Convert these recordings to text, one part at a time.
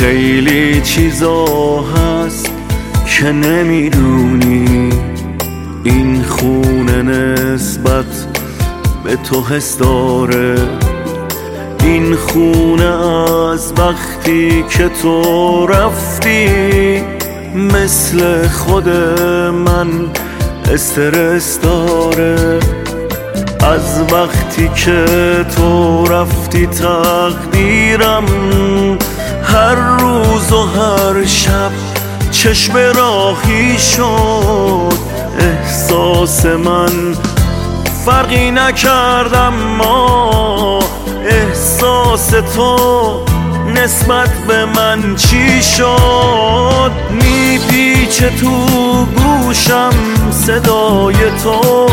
خیلی چیزا هست که نمیدونی، این خونه نسبت به تو حس داره. این خونه از وقتی که تو رفتی مثل خود من استرس داره. از وقتی که تو رفتی تقدیرم هر روز و هر شب چشم راهی شد. احساس من فرقی نکردم، ما احساس تو نسبت به من چی شد؟ میپیچه تو گوشم صدای تو،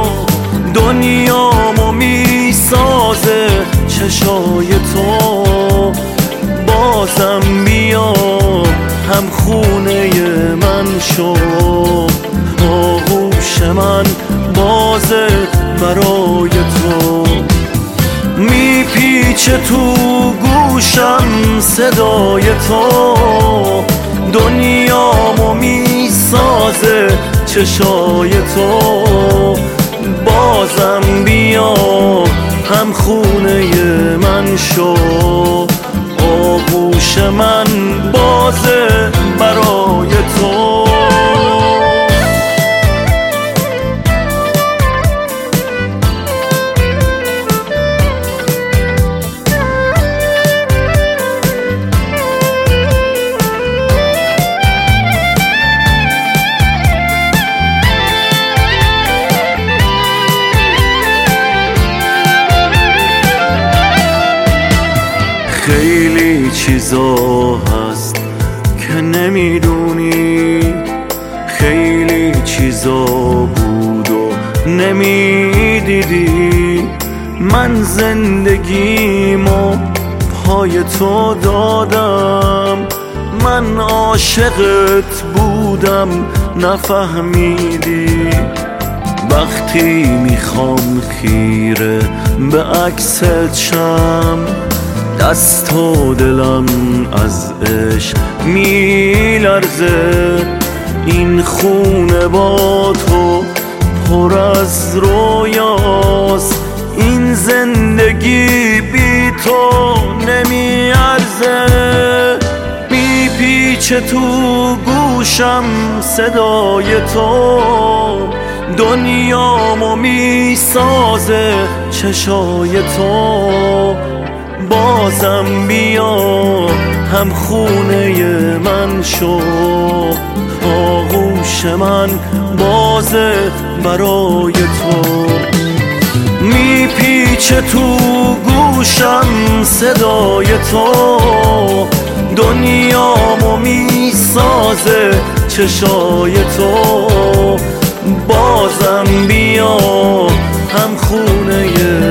دنیامو میسازه چشای تو. بازم بیا هم خونه من شو، آغوش من بازه برای تو. میپیچه تو گوشم صدای تو، دنیامو میسازه چشای تو. بازم بیا هم خونه من شو، آغوش من بازه برای تو. خیلی چیزا هست که نمیدونی، خیلی چیزا بود و نمیدیدی. من زندگیمو پای تو دادم، من عاشقت بودم نفهمیدی. وقتی میخوام خیره به عکست شم، دست و دلم از عشق میلرزه. این خونه با تو پر از رویاست، این زندگی بی تو نمیارزه. میپیچه تو گوشم صدای تو، دنیامو میسازه چشای تو. بازم بیا هم خونه من شو، آغوش من بازه برای تو. میپیچه تو گوشم صدای تو، دنیامو میسازه چشای تو. بازم بیا هم خونه